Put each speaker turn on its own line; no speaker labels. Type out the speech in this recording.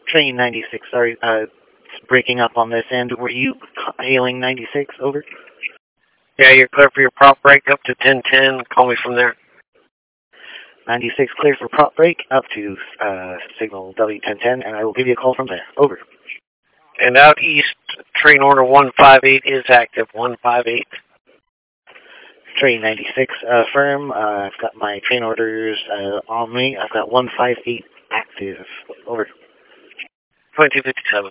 Train 96, sorry, it's breaking up on this end. Were you hailing 96? Over.
Yeah, you're clear for your prop break up to 1010. Call me from there.
96 clear for prop break up to signal W1010, and I will give you a call from there. Over.
And out east, train order 158 is active. 158.
Train 96 firm. I've got my train orders on me. I've got 158 active. Over.
2257.